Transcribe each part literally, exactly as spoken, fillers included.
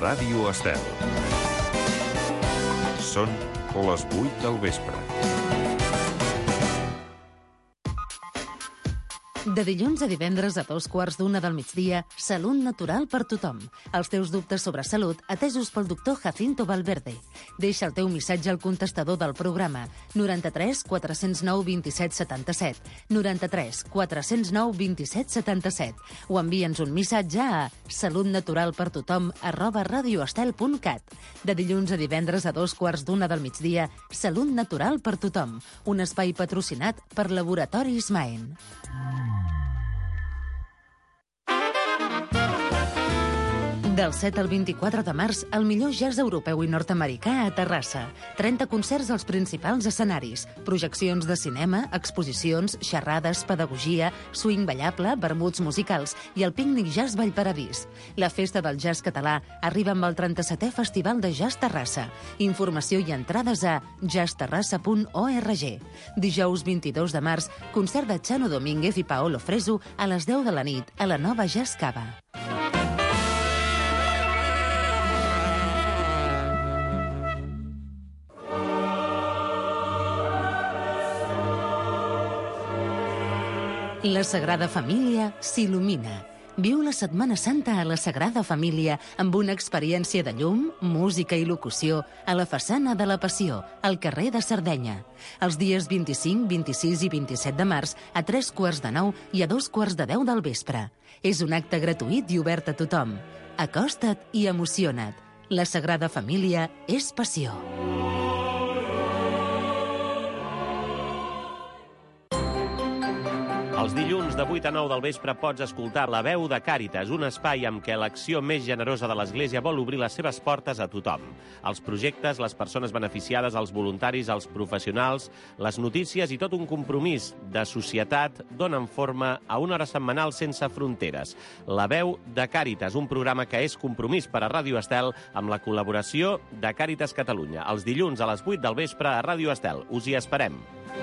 Ràdio Estel. Són les vuit del vespre. De dilluns a divendres a dos quarts d'una del migdia, Salut Natural per tothom. Els teus dubtes sobre salut atesos pel doctor Jacinto Valverde. Deixa el teu missatge al contestador del programa noranta-tres quatre cents nou vint-i-set setanta-set, noranta-tres quatre cents nou vint-i-set setanta-set, o envia'ns un missatge a salutnaturalpertothom arroba radioestel punt cat. De dilluns a divendres a dos quarts d'una del migdia, Salut Natural per tothom, un espai patrocinat per Laboratoris Maen. Del set al vint-i-quatre de març, el millor jazz europeu i nord-americà a Terrassa. trenta concerts als principals escenaris, projeccions de cinema, exposicions, xerrades, pedagogia, swing ballable, vermuts musicals i el pícnic jazz Vallparadís. La festa del jazz català arriba amb el trenta-setè Festival de Jazz Terrassa. Informació i entrades a jazz terrassa punt org. Dijous vint-i-dos de març, concert de Chano Domínguez i Paolo Fresu a les deu de la nit a la Nova Jazz Cava. La Sagrada Família s'il·lumina. Viu la Setmana Santa a la Sagrada Família amb una experiència de llum, música i locució a la façana de la Passió, al carrer de Sardenya. Els dies vint-i-cinc, vint-i-sis i vint-i-set de març a tres quarts de nou i a dos quarts de deu del vespre. És un acte gratuït i obert a tothom. Acosta't i emociona't. La Sagrada Família és passió. Els dilluns de vuit a nou del vespre pots escoltar La Veu de Càritas, un espai amb què l'acció més generosa de l'Església vol obrir les seves portes a tothom. Els projectes, les persones beneficiades, els voluntaris, els professionals, les notícies i tot un compromís de societat donen forma a una hora setmanal sense fronteres. La Veu de Càritas, un programa que és compromís per a Ràdio Estel amb la col·laboració de Càritas Catalunya. Els dilluns a les vuit del vespre a Ràdio Estel. Us hi esperem.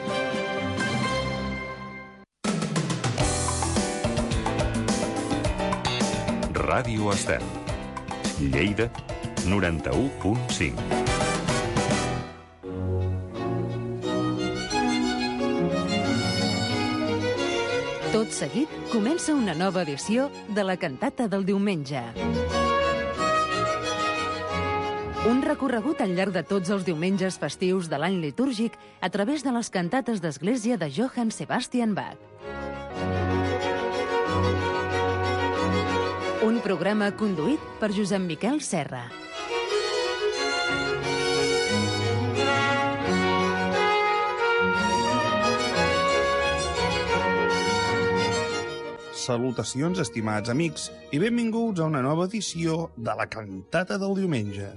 Ràdio Estel. Lleida, noranta-u punt cinc. Tot seguit comença una nova edició de la cantata del diumenge. Un recorregut al llarg de tots els diumenges festius de l'any litúrgic a través de les cantates d'església de Johann Sebastian Bach. Un programa conduït per Josep Miquel Serra. Salutacions, estimats amics, i benvinguts a una nova edició de la cantata del diumenge.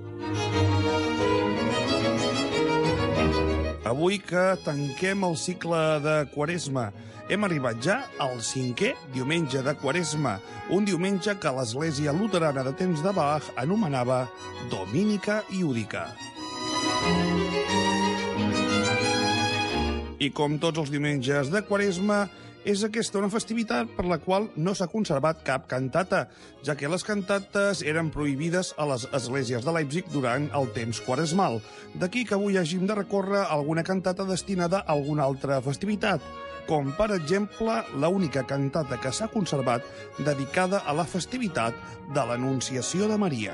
Avui que tanquem el cicle de Quaresma, hem arribat ja al cinquè diumenge de Quaresma, un diumenge que l'Església Luterana de temps de Bach anomenava Dominica Iudica. I com tots els diumenges de Quaresma, és aquesta una festivitat per la qual no s'ha conservat cap cantata, ja que les cantates eren prohibides a les esglésies de Leipzig durant el temps quaresmal. D'aquí que avui hàgim de recórrer a alguna cantata destinada a alguna altra festivitat, com per exemple l'única cantata que s'ha conservat dedicada a la festivitat de l'Anunciació de Maria.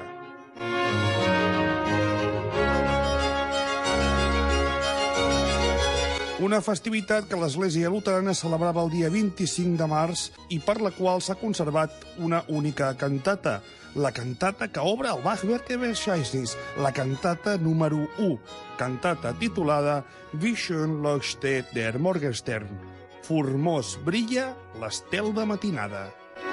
Una festivitat que l'Església Luterana celebrava el dia vint-i-cinc de març i per la qual s'ha conservat una única cantata, la cantata que obre el Bach-Werke-Verzeichnis, la cantata número u, cantata titulada Wie schön leuchtet der Morgenstern, formós brilla l'estel de matinada.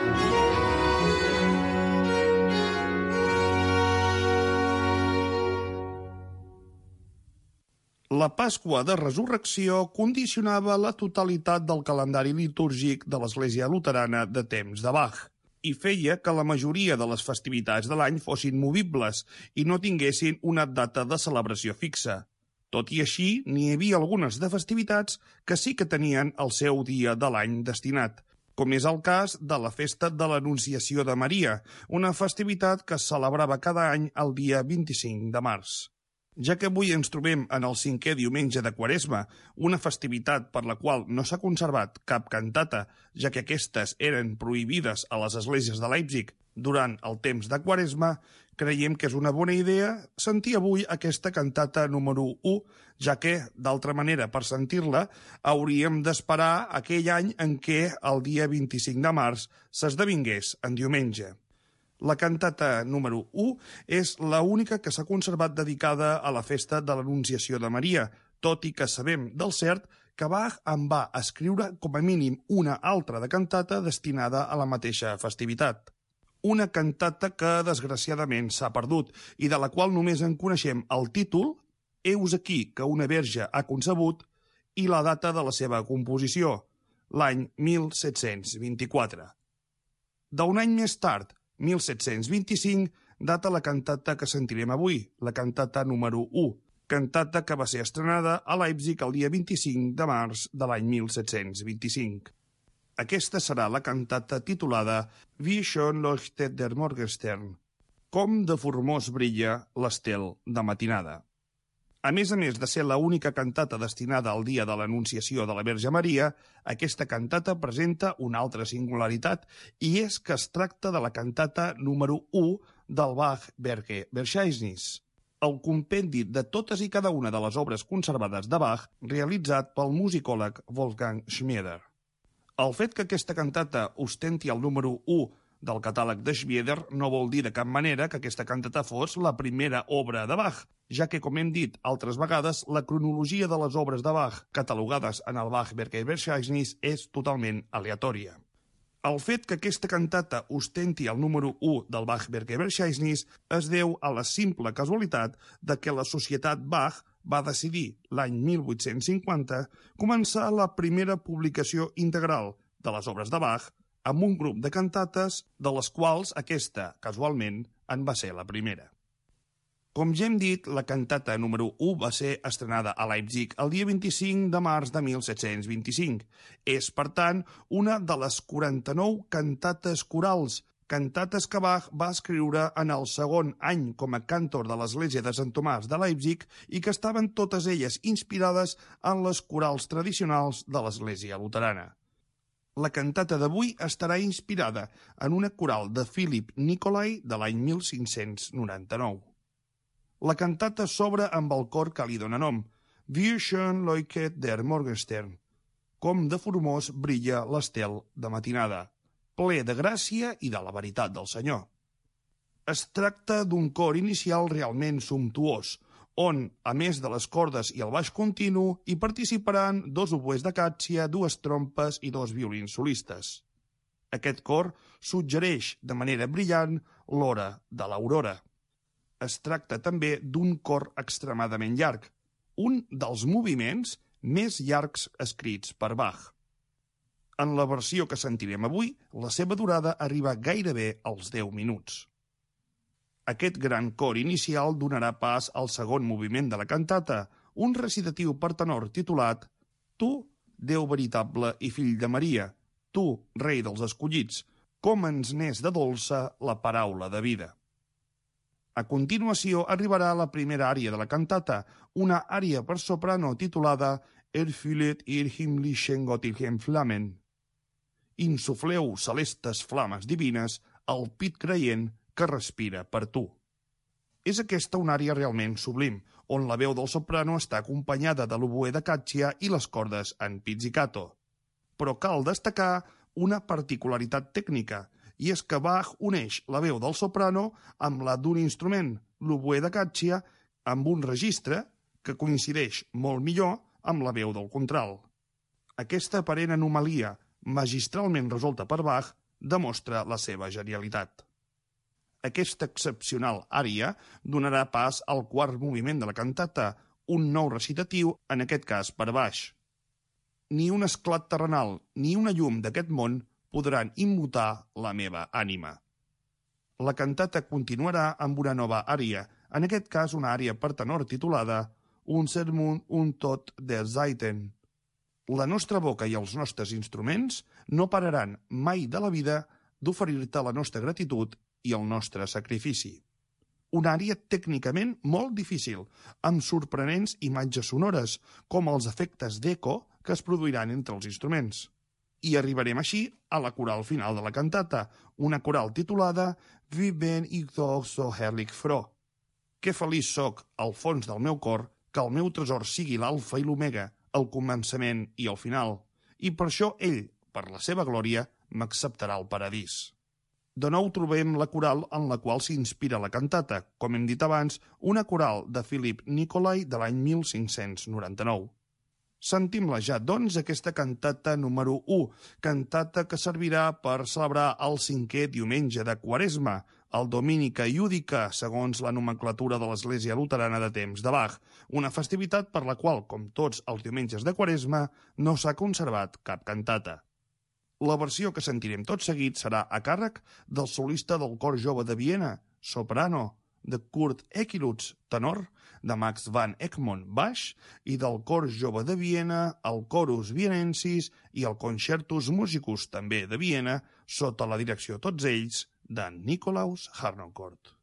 La Pasqua de Resurrecció condicionava la totalitat del calendari litúrgic de l'Església Luterana de temps de Bach i feia que la majoria de les festivitats de l'any fossin movibles i no tinguessin una data de celebració fixa. Tot i així, n'hi havia algunes de festivitats que sí que tenien el seu dia de l'any destinat. com és el cas de la Festa de l'Anunciació de Maria, una festivitat que es celebrava cada any el dia vint-i-cinc de març. Ja que avui ens trobem en el cinquè diumenge de Quaresma, una festivitat per la qual no s'ha conservat cap cantata, ja que aquestes eren prohibides a les esglésies de Leipzig durant el temps de Quaresma, creiem que és una bona idea sentir avui aquesta cantata número u, ja que, d'altra manera, per sentir-la, hauríem d'esperar aquell any en què el dia vint-i-cinc de març s'esdevingués en diumenge. La cantata número u és l'única que s'ha conservat dedicada a la festa de l'Anunciació de Maria, tot i que sabem del cert que Bach en va escriure com a mínim una altra de cantata destinada a la mateixa festivitat. Una cantata que desgraciadament s'ha perdut i de la qual només en coneixem el títol, Heus aquí que una verge ha concebut, i la data de la seva composició, l'any mil set-cents vint-i-quatre. D'un any més tard, mil set-cents vint-i-cinc, data la cantata que sentirem avui, la cantata número u, cantata que va ser estrenada a Leipzig el dia vint-i-cinc de març de l'any mil set-cents vint-i-cinc. Aquesta serà la cantata titulada Wie schön leuchtet der Morgenstern, com de formós brilla l'estel de matinada. A més a més de ser l'única cantata destinada al dia de l'Anunciació de la Verge Maria, aquesta cantata presenta una altra singularitat i és que es tracta de la cantata número u del Bach-Werke Verzeichnis, el compendi de totes i cada una de les obres conservades de Bach realitzat pel musicòleg Wolfgang Schmieder. El fet que aquesta cantata ostenti el número u del catàleg de Schmieder no vol dir de cap manera que aquesta cantata fos la primera obra de Bach, ja que, com hem dit altres vegades, la cronologia de les obres de Bach catalogades en el Bach-Werke Verzeichnis és totalment aleatòria. El fet que aquesta cantata ostenti el número u del Bach-Werke Verzeichnis es deu a la simple casualitat de que la Societat Bach va decidir l'any mil vuit-cents cinquanta començar la primera publicació integral de les obres de Bach amb un grup de cantates, de les quals aquesta, casualment, en va ser la primera. Com ja hem dit, la cantata número u va ser estrenada a Leipzig el dia vint-i-cinc de març de mil set-cents vint-i-cinc. És, per tant, una de les quaranta-nou cantates corals, cantates que Bach va escriure en el segon any com a càntor de l'església de Sant Tomàs de Leipzig i que estaven totes elles inspirades en les corals tradicionals de l'església luterana. La cantata d'avui estarà inspirada en una coral de Philipp Nicolai de l'any mil cinc-cents noranta-nou. La cantata s'obre amb el cor que li dóna nom, Wie schön leuchtet der Morgenstern, com de formós brilla l'estel de matinada, ple de gràcia i de la veritat del Senyor. Es tracta d'un cor inicial realment sumptuós, on, a més de les cordes i el baix continu, hi participaran dos oboès de càtsia, dues trompes i dos violins solistes. Aquest cor suggereix de manera brillant l'hora de l'aurora. Es tracta també d'un cor extremadament llarg, un dels moviments més llargs escrits per Bach. En la versió que sentirem avui, la seva durada arriba gairebé als deu minuts. Aquest gran cor inicial donarà pas al segon moviment de la cantata, un recitatiu per tenor titulat Tu, Déu veritable i fill de Maria, tu, rei dels escollits, com ens n'és de dolça la paraula de vida. A continuació arribarà la primera ària de la cantata, una ària per soprano titulada Erfüllet ihr himmlischen göttlichen Flammen. Insufleu celestes flames divines al pit creient que respira per tu. És aquesta una ària realment sublim, on la veu del soprano està acompanyada de l'oboè de càtsia i les cordes en pizzicato. Però cal destacar una particularitat tècnica, i és que Bach uneix la veu del soprano amb la d'un instrument, l'oboè de càtsia, amb un registre que coincideix molt millor amb la veu del contralt. Aquesta aparent anomalia, magistralment resolta per Bach, demostra la seva genialitat. Aquesta excepcional ària donarà pas al quart moviment de la cantata, un nou recitatiu, en aquest cas per baix. Ni un esclat terrenal ni una llum d'aquest món podran immutar la meva ànima. La cantata continuarà amb una nova ària, en aquest cas una ària per tenor titulada Un Sermon und Tod der Zeiten, La nostra boca i els nostres instruments no pararan mai de la vida d'oferir-te la nostra gratitud i el nostre sacrifici. Una àrea tècnicament molt difícil, amb sorprenents imatges sonores, com els efectes d'eco que es produiran entre els instruments. I arribarem així a la coral final de la cantata, una coral titulada «Wie ben ich doch so herrlich froh». Que feliç soc, al fons del meu cor, que el meu tresor sigui l'alfa i l'omega, el començament i el final, i per això ell, per la seva glòria, m'acceptarà al paradís. De nou trobem la coral en la qual s'inspira la cantata, com hem dit abans, una coral de Philipp Nicolai de l'any mil cinc-cents noranta-nou. Sentim-la ja, doncs, aquesta cantata número u, cantata que servirà per celebrar el cinquè diumenge de Quaresma, el Dominica Iudica, segons la nomenclatura de l'Església Luterana de temps de Bach, una festivitat per la qual, com tots els diumenges de Quaresma, no s'ha conservat cap cantata. La versió que sentirem tot seguit serà a càrrec del solista del Cor Jove de Viena, soprano, de Kurt Ekilutz, tenor, de Max van Egmond, baix, i del Cor Jove de Viena, el Chorus Vienensis i el Concertus Musicus, també de Viena, sota la direcció tots ells de Nikolaus Harnoncourt.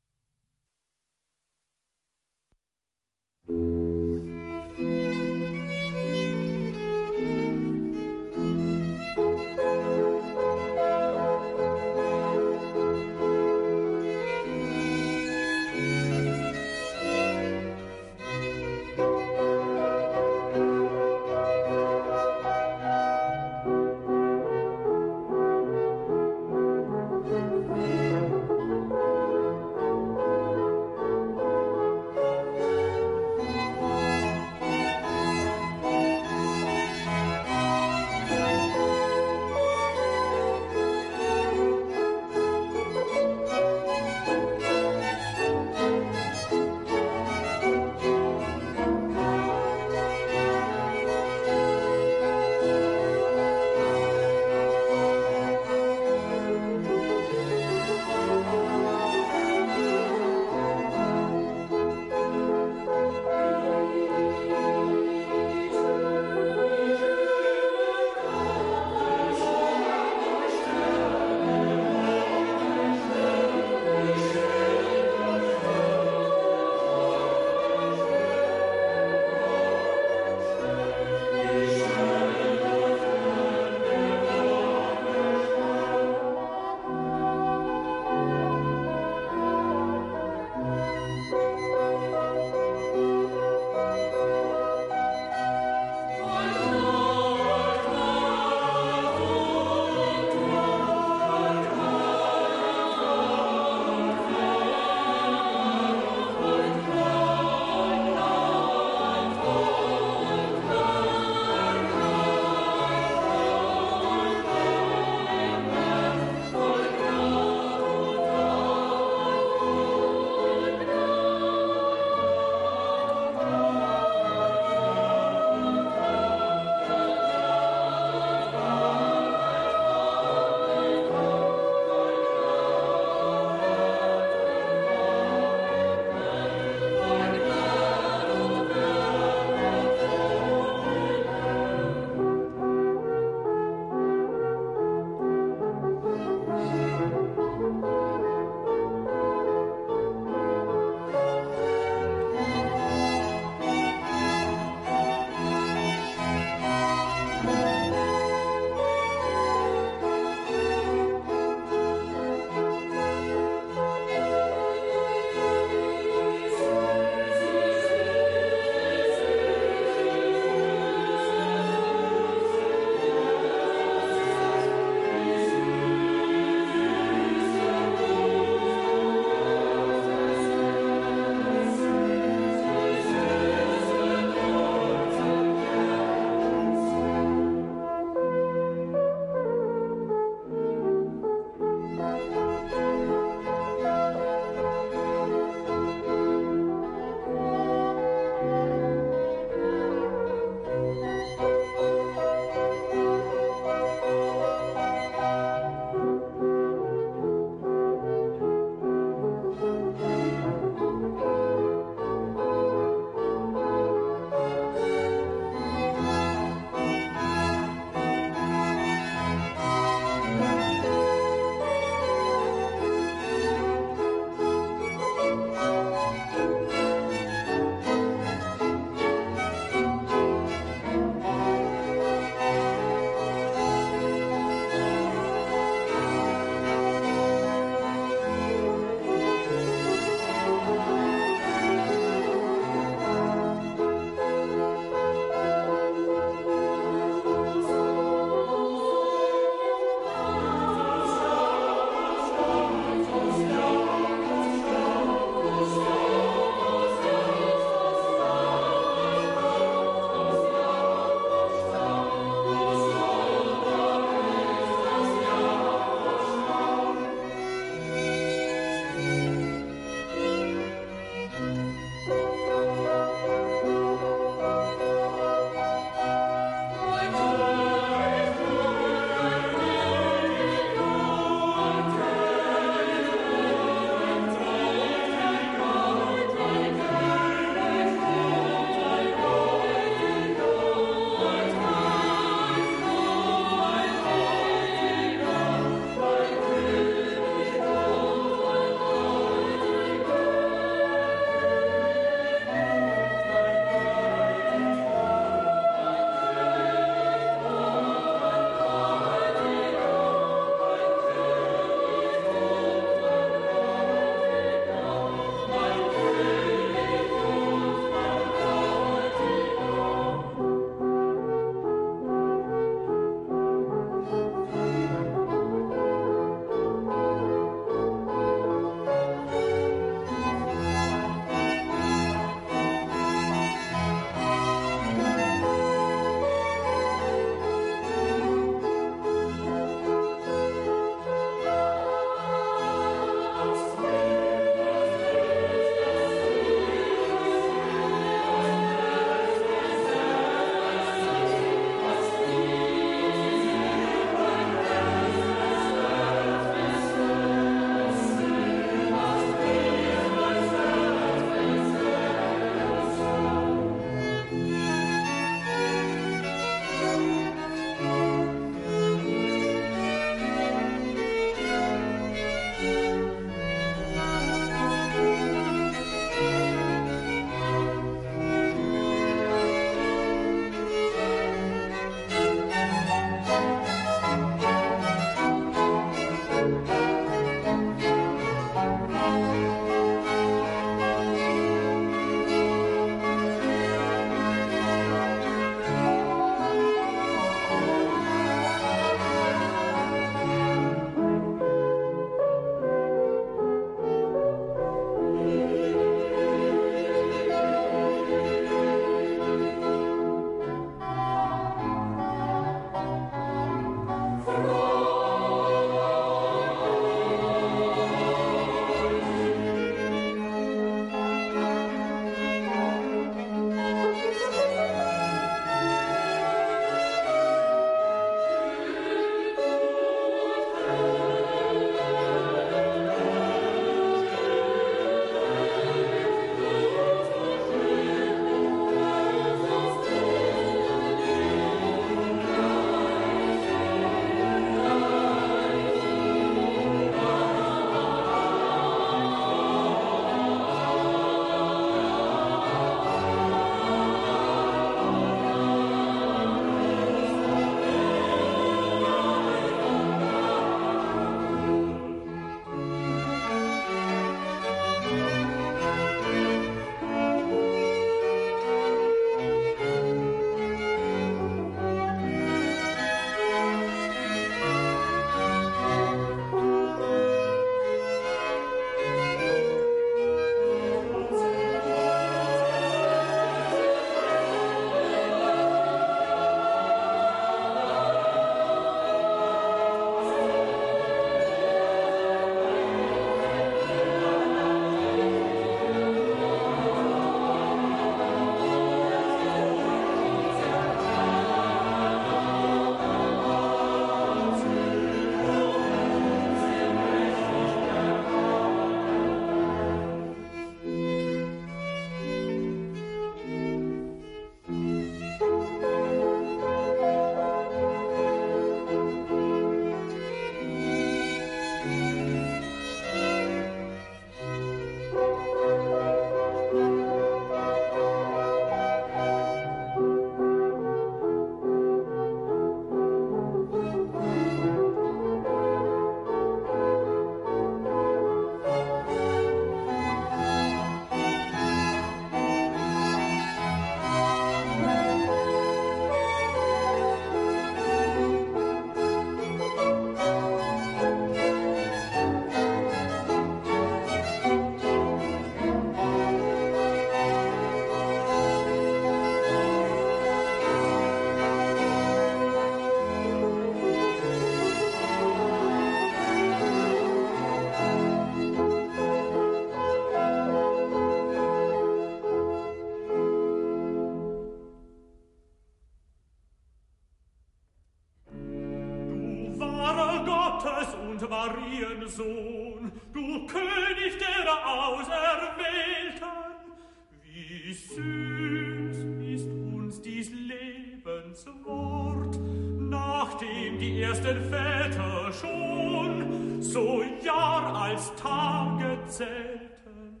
Gottes und Mariensohn, du König der Auserwählten, wie süß ist uns dies Lebenswort, nachdem die ersten Väter schon so Jahr als Tage zählten.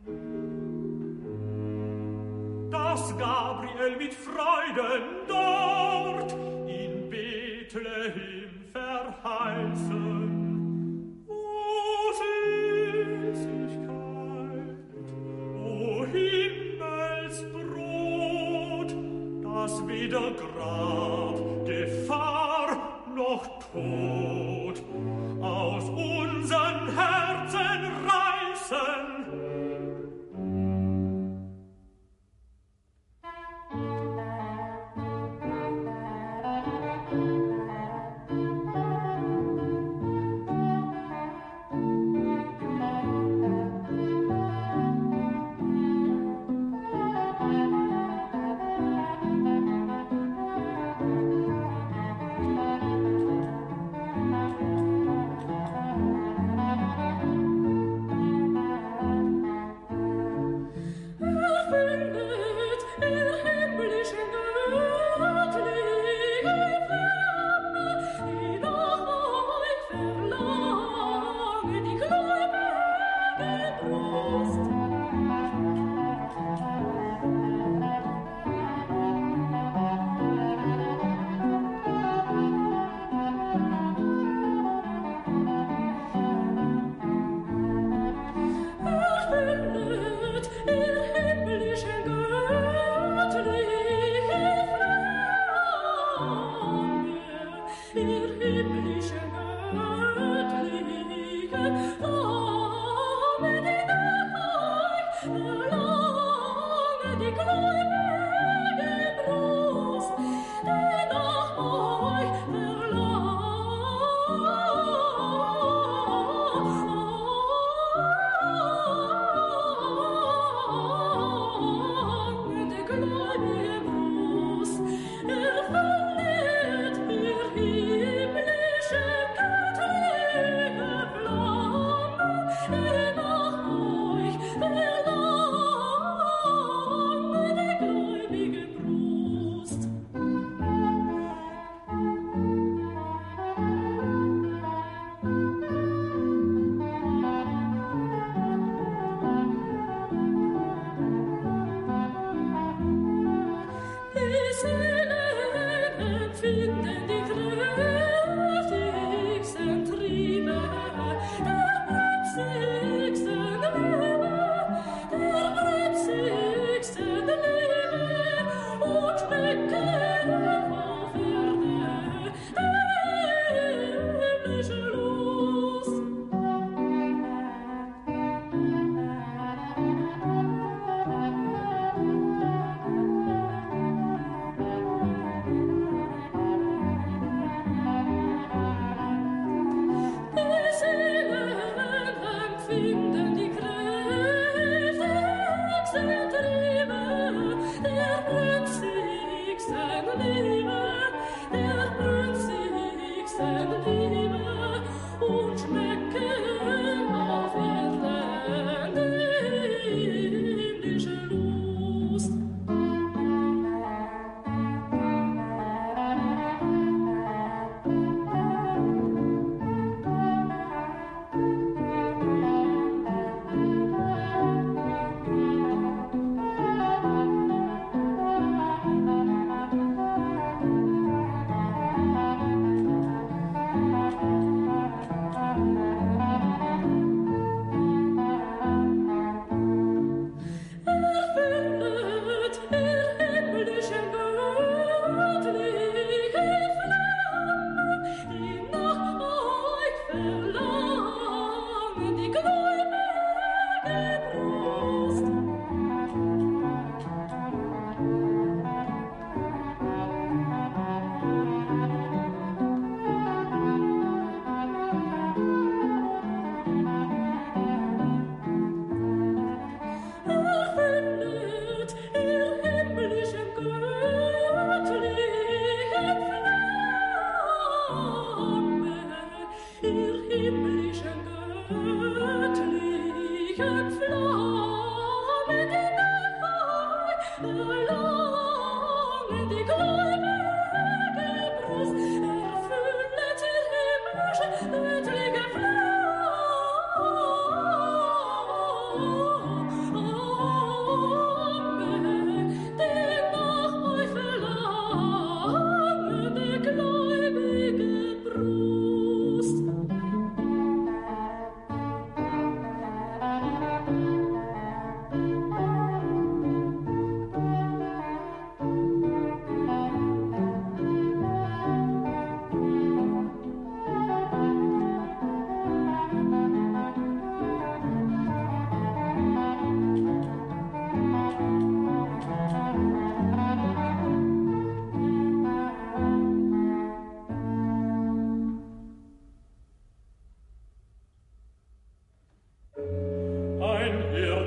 Dass Gabriel mit Freuden dort in Bethlehem verheißen. O Seligkeit, o Himmelsbrot, das weder Grab, Gefahr noch Tod aus unseren Herzen reißen.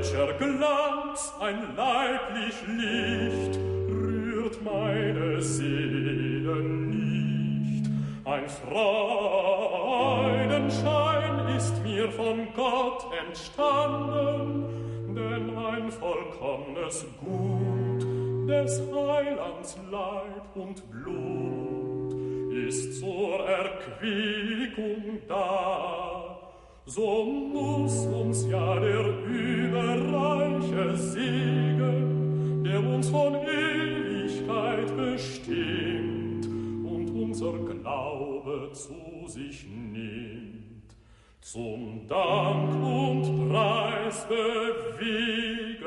ird'scher Glanz, ein leiblich Licht, rührt meine Seele nicht. Ein Freudenschein ist mir von Gott entstanden, denn ein vollkommnes Gut des Heilands Leib und Blut ist zur Erquickung da. So muss uns ja der überreiche Segen, der uns von Ewigkeit bestimmt und unser Glaube zu sich nimmt, zum Dank und Preis bewegen.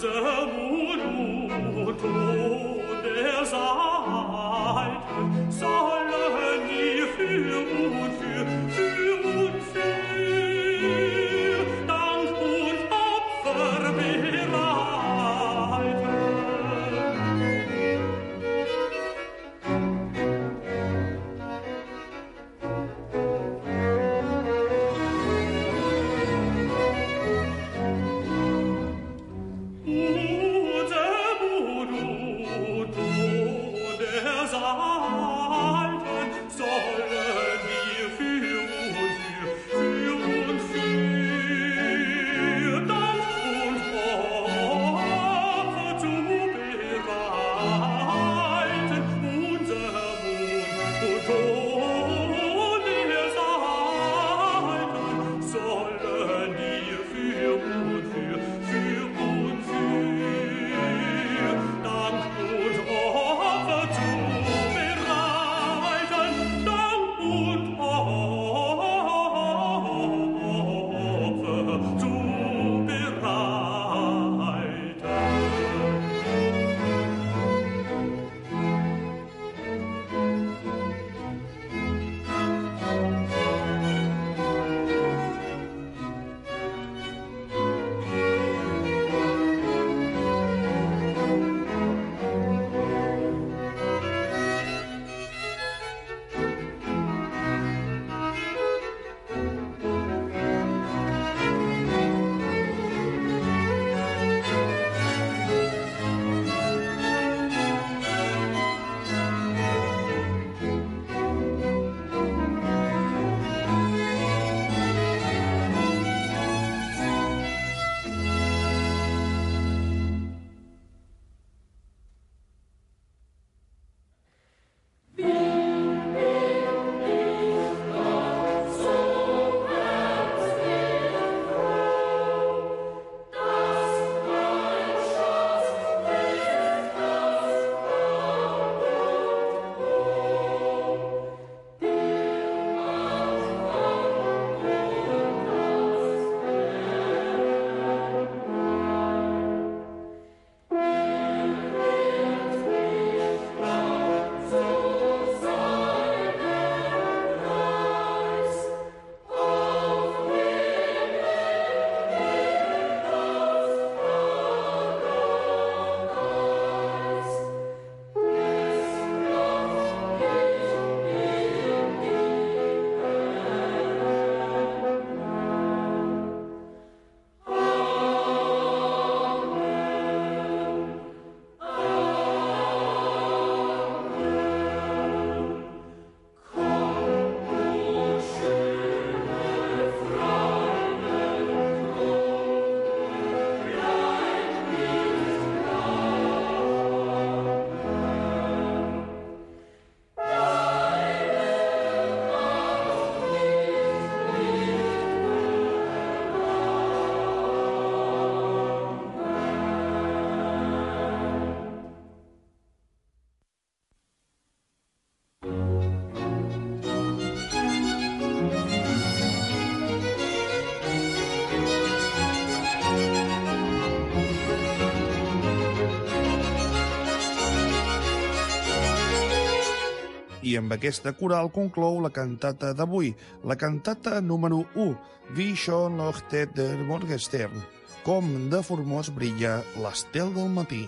I amb aquesta coral conclou la cantata d'avui, la cantata número u, Wie schon leuchtet der Morgenstern, com de formós brilla l'estel del matí.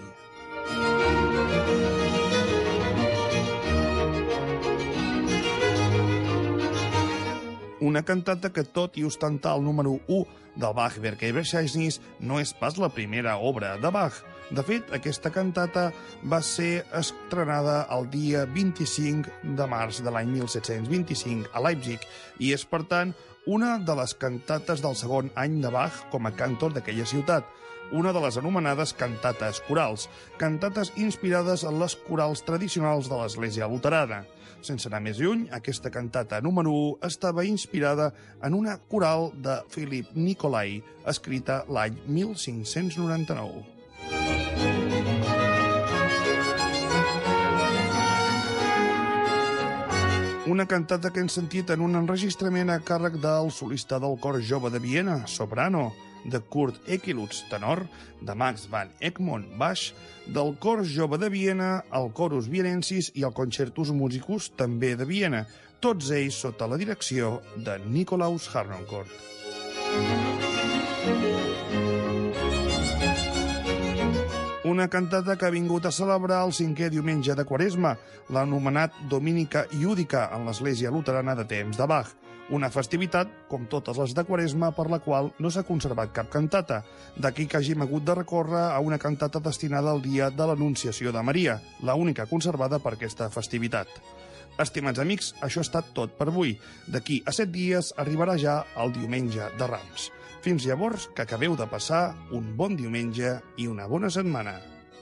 Una cantata que, tot i ostentar el número u del Bach Werküberscheißnis, no és pas la primera obra de Bach. De fet, aquesta cantata va ser estrenada el dia vint-i-cinc de març de l'any mil set-cents vint-i-cinc a Leipzig i és, per tant, una de les cantates del segon any de Bach com a cantor d'aquella ciutat, una de les anomenades cantates corals, cantates inspirades en les corals tradicionals de l'Església Luterana. Sense anar més lluny, aquesta cantata número u estava inspirada en una coral de Philipp Nicolai, escrita l'any mil cinc-cents noranta-nou. Una cantata que hem sentit en un enregistrament a càrrec del solista del cor jove de Viena, soprano, de Kurt Ekelutz, tenor, de Max van Egmond, baix, del Cor Jove de Viena, el Chorus Vienensis i el Concertus Musicus, també de Viena, tots ells sota la direcció de Nikolaus Harnoncourt. Una cantata que ha vingut a celebrar el cinquè diumenge de Quaresma, l'anomenat Dominica Iúdica en l'Església Luterana de temps de Bach, una festivitat, com totes les de Quaresma, per la qual no s'ha conservat cap cantata. D'aquí que hàgim hagut de recórrer a una cantata destinada al dia de l'Anunciació de Maria, la única conservada per aquesta festivitat. Estimats amics, això ha estat tot per avui. D'aquí a set dies arribarà ja el diumenge de Rams. Fins llavors, que acabeu de passar un bon diumenge i una bona setmana.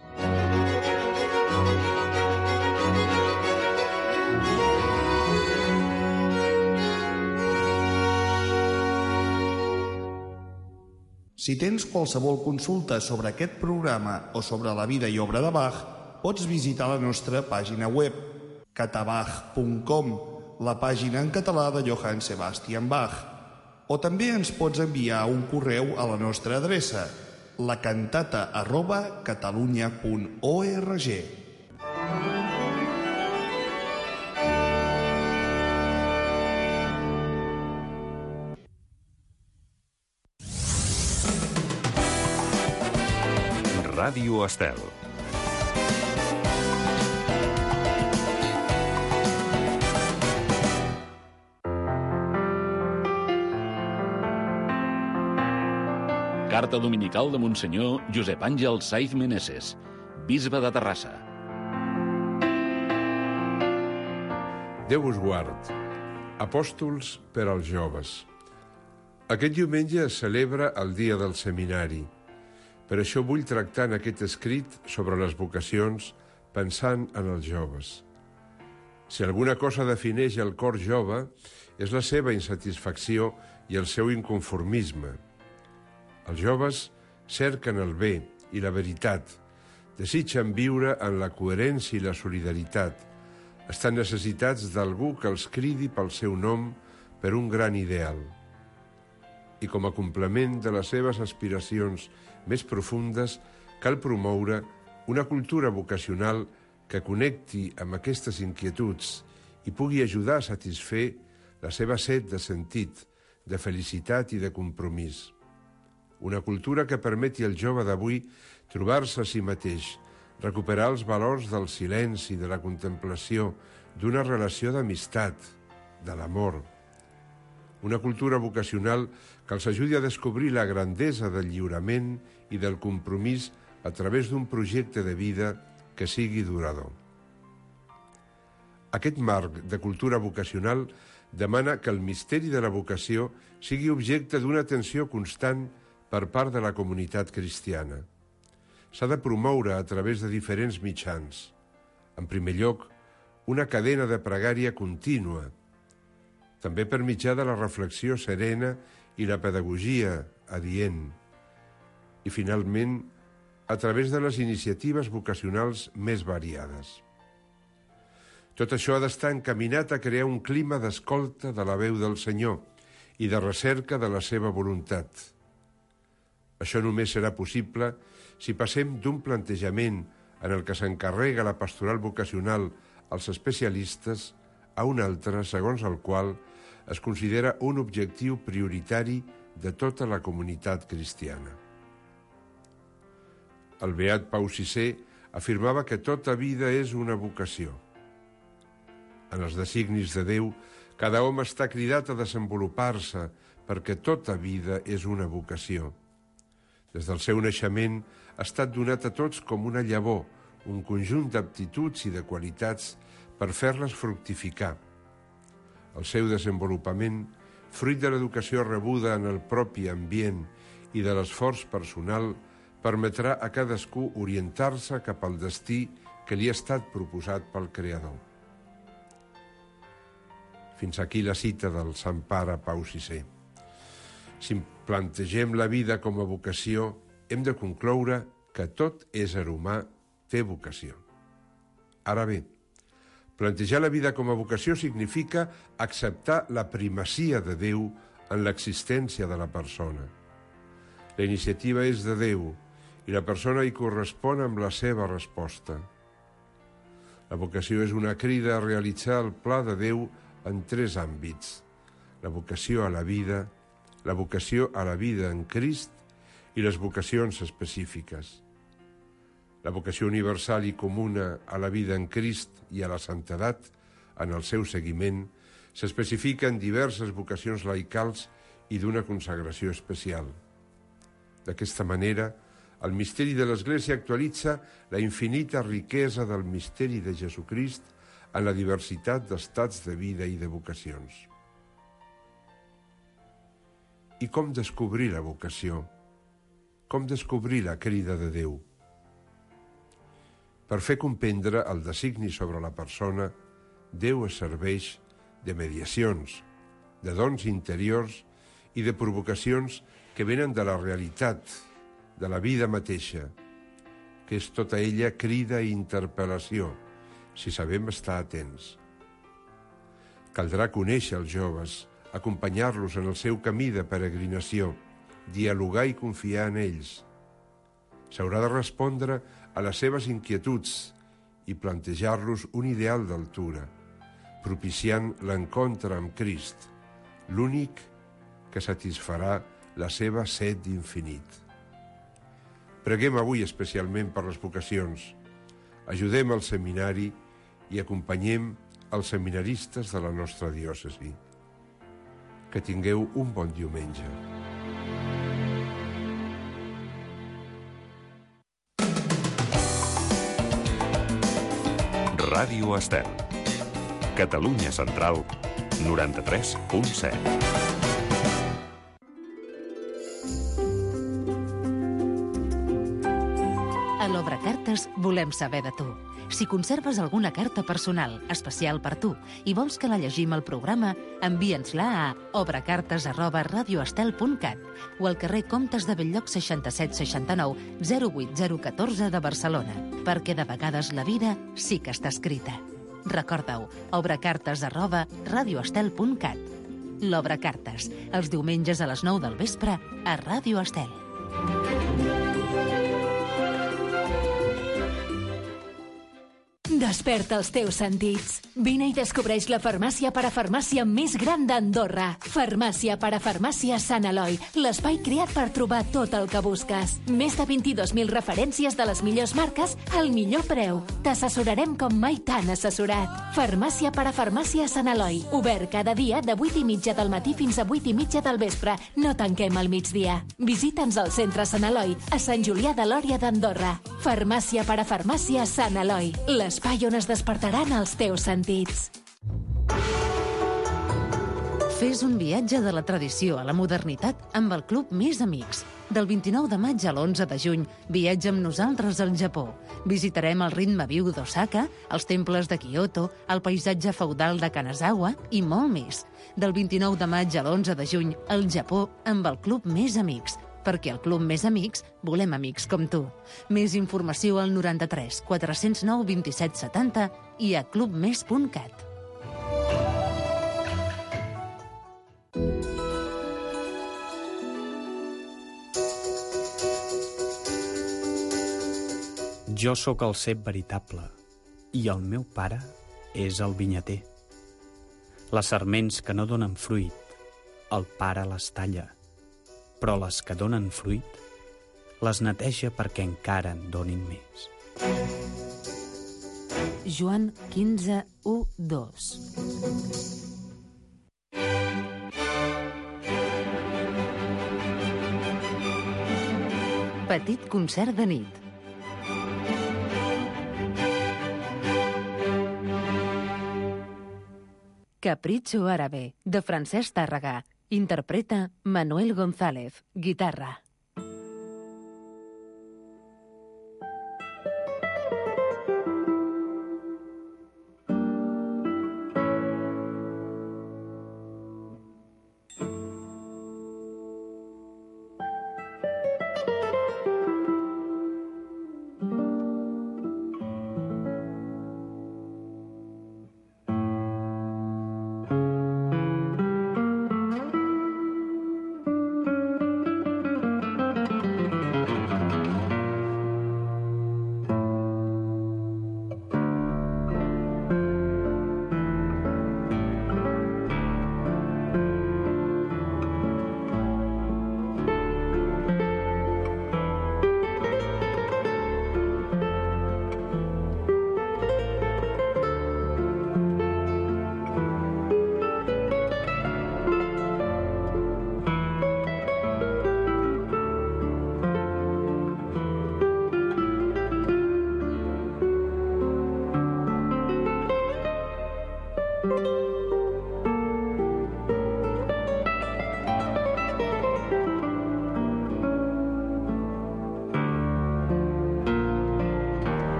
Si tens qualsevol consulta sobre aquest programa o sobre la vida i obra de Bach, pots visitar la nostra pàgina web, catabach punt com, la pàgina en català de Johann Sebastian Bach. O també ens pots enviar un correu a la nostra adreça, lacantata arroba catalunya punt org. Ràdio Estel. Carta dominical de Monsenyor Josep Àngel Saiz Meneses, bisbe de Terrassa. Déu us guard. Apòstols per als joves. Aquest diumenge es celebra el dia del seminari. Per això vull tractar en aquest escrit sobre les vocacions pensant en els joves. Si alguna cosa defineix el cor jove, és la seva insatisfacció i el seu inconformisme. Els joves cerquen el bé i la veritat, desitgen viure en la coherència i la solidaritat, estan necessitats d'algú que els cridi pel seu nom per un gran ideal. I com a complement de les seves aspiracions més profundes, cal promoure una cultura vocacional que connecti amb aquestes inquietuds i pugui ajudar a satisfer la seva set de sentit, de felicitat i de compromís. Una cultura que permeti al jove d'avui trobar-se a si mateix, recuperar els valors del silenci, de la contemplació, d'una relació d'amistat, de l'amor. Una cultura vocacional que els ajudi a descobrir la grandesa del lliurament i del compromís a través d'un projecte de vida que sigui durador. Aquest marc de cultura vocacional demana que el misteri de la vocació sigui objecte d'una atenció constant per part de la comunitat cristiana. S'ha de promoure a través de diferents mitjans. En primer lloc, una cadena de pregària contínua, també per mitjà de la reflexió serena i la pedagogia adient. I, finalment, a través de les iniciatives vocacionals més variades. Tot això ha d'estar encaminat a crear un clima d'escolta de la veu del Senyor i de recerca de la seva voluntat. Això només serà possible si passem d'un plantejament en el que s'encarrega la pastoral vocacional als especialistes a un altre, segons el qual es considera un objectiu prioritari de tota la comunitat cristiana. El beat Pau sisè afirmava que tota vida és una vocació. En els designis de Déu, cada home està cridat a desenvolupar-se perquè tota vida és una vocació. Des del seu naixement ha estat donat a tots com una llavor, un conjunt d'aptituds i de qualitats per fer-les fructificar. El seu desenvolupament, fruit de l'educació rebuda en el propi ambient i de l'esforç personal, permetrà a cadascú orientar-se cap al destí que li ha estat proposat pel Creador. Fins aquí la cita del Sant Pare Pau sisè. Si plantegem la vida com a vocació, hem de concloure que tot ésser humà té vocació. Ara bé, plantejar la vida com a vocació significa acceptar la primacia de Déu en l'existència de la persona. La iniciativa és de Déu i la persona hi correspon amb la seva resposta. La vocació és una crida a realitzar el pla de Déu en tres àmbits: la vocació a la vida, la vocació a la vida en Crist i les vocacions específiques. La vocació universal i comuna a la vida en Crist i a la santedat, en el seu seguiment, s'especifica en diverses vocacions laicals i d'una consagració especial. D'aquesta manera, el misteri de l'Església actualitza la infinita riquesa del misteri de Jesucrist en la diversitat d'estats de vida i de vocacions. I com descobrir la vocació? Com descobrir la crida de Déu? Per fer comprendre el designi sobre la persona, Déu es serveix de mediacions, de dons interiors i de provocacions que venen de la realitat, de la vida mateixa, que és tota ella crida i interpel·lació, si sabem estar atents. Caldrà conèixer els joves, acompanyar-los en el seu camí de peregrinació, dialogar i confiar en ells. S'haurà de respondre a les seves inquietuds i plantejar-los un ideal d'altura, propiciant l'encontre amb Crist, l'únic que satisfarà la seva set d'infinit. Preguem avui especialment per les vocacions, ajudem al seminari i acompanyem els seminaristes de la nostra diòcesi. Que tingueu un bon diumenge. Ràdio Estel. Catalunya Central, noranta-tres punt set. A l'Obracartes volem saber de tu. Si conserves alguna carta personal, especial per tu, i vols que la llegim al programa, envia'ns-la a obracartes arroba radioestel punt cat o al carrer Comtes de Bell-lloc seixanta-set seixanta-nou zero vuit zero un quatre de Barcelona, perquè de vegades la vida sí que està escrita. Recorda-ho, obracartes arroba radioestel punt cat. L'Obracartes, els diumenges a les nou del vespre a Ràdio Estel. Desperta els teus sentits. Vine i descobreix la farmàcia parafarmàcia més gran d'Andorra. Farmàcia parafarmàcia Sant Eloi, l'espai creat per trobar tot el que busques. Més de vint-i-dos mil referències de les millors marques al millor preu. T'assessorarem com mai t'han assessorat. Farmàcia parafarmàcia Sant Eloi, obert cada dia de vuit i mitja del matí fins a vuit i mitja del vespre. No tanquem al migdia. Visita'ns al centre Sant Eloi, a Sant Julià de Lòria d'Andorra. Farmàcia parafarmàcia Sant Eloi, l'espai on es despertaran els teus sentits. Fes un viatge de la tradició a la modernitat amb el Club Més Amics. Del vint-i-nou de maig a l'onze de juny, viatja amb nosaltres al Japó. Visitarem el ritme viu d'Osaka, els temples de Kyoto, el paisatge feudal de Kanazawa i molt més. Del vint-i-nou de maig a l'onze de juny, al Japó amb el Club Més Amics. Perquè al Club Més Amics volem amics com tu. Més informació al noranta-tres quatre-cents nou vint-i-set setanta i a clubmes punt cat. Jo sóc el cep veritable i el meu pare és el vinyater. Les sarments que no donen fruit, el pare les talla, però les que donen fruit les neteja perquè encara en donin més. Joan quinze, u, dos. Petit concert de nit. Capricho árabe, de Francesc Tàrrega. Interpreta Manuel González, guitarra.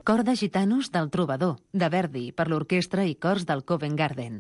Cor de gitanos del Trobador, de Verdi, per l'orquestra i cors del Covent Garden.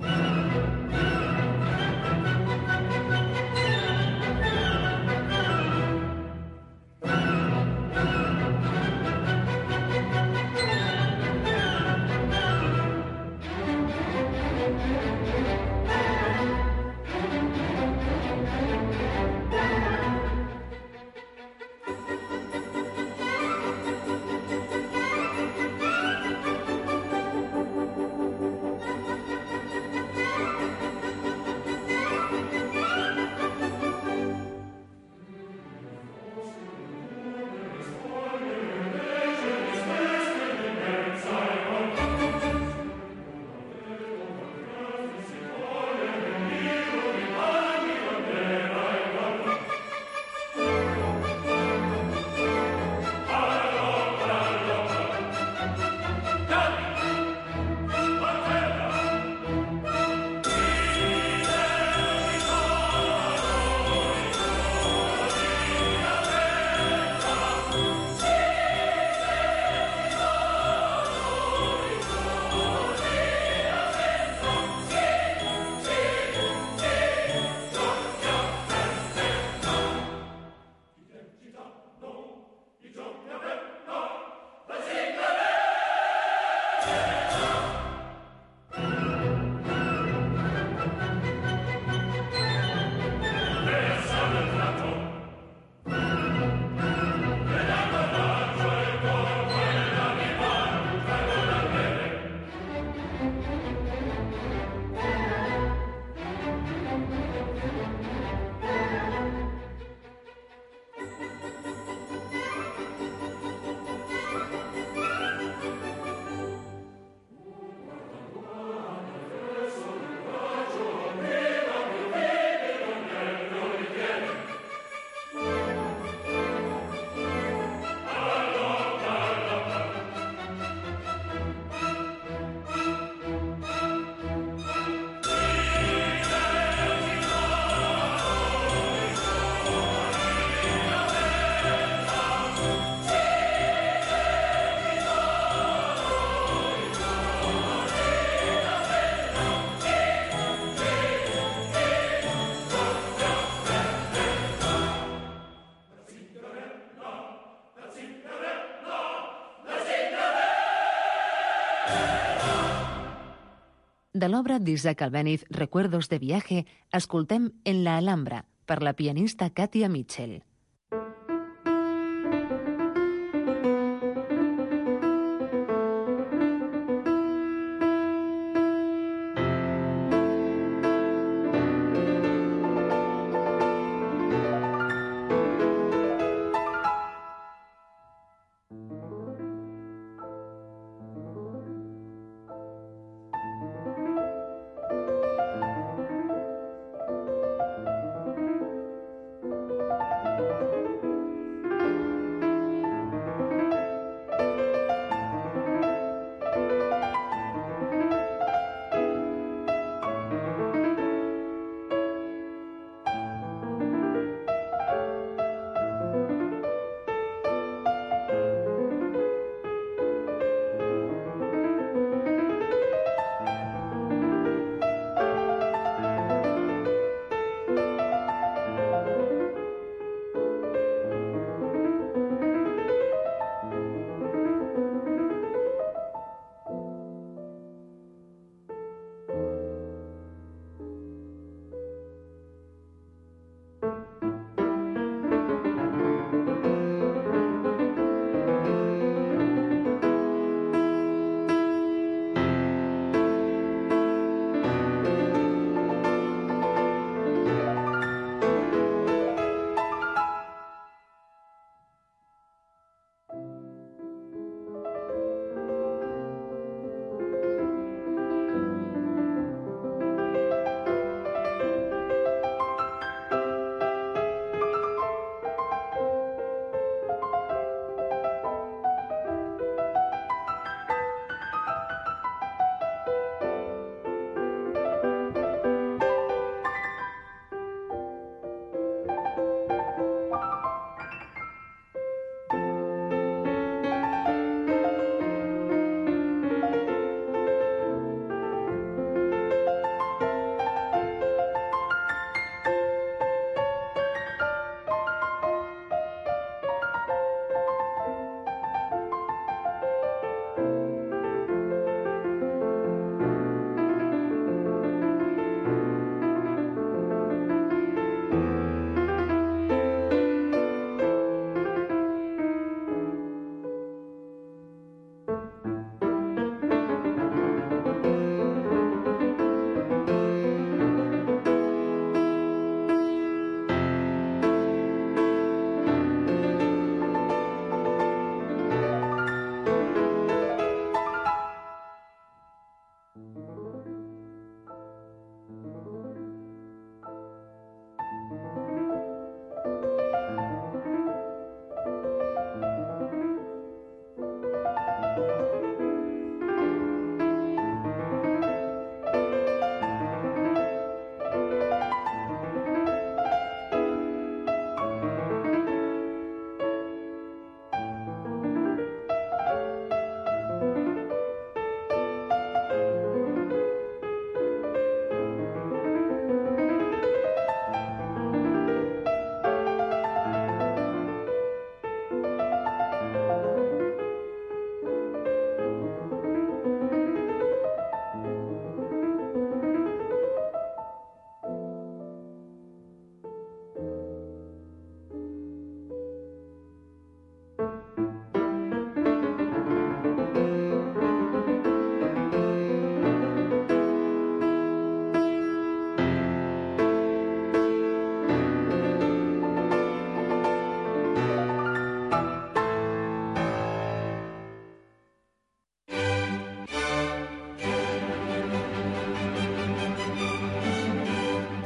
De l'obra d'Isaac Albéniz, Recuerdos de viaje, escoltem En la Alhambra, per la pianista Katia Mitchell.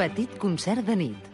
Petit concert de nit.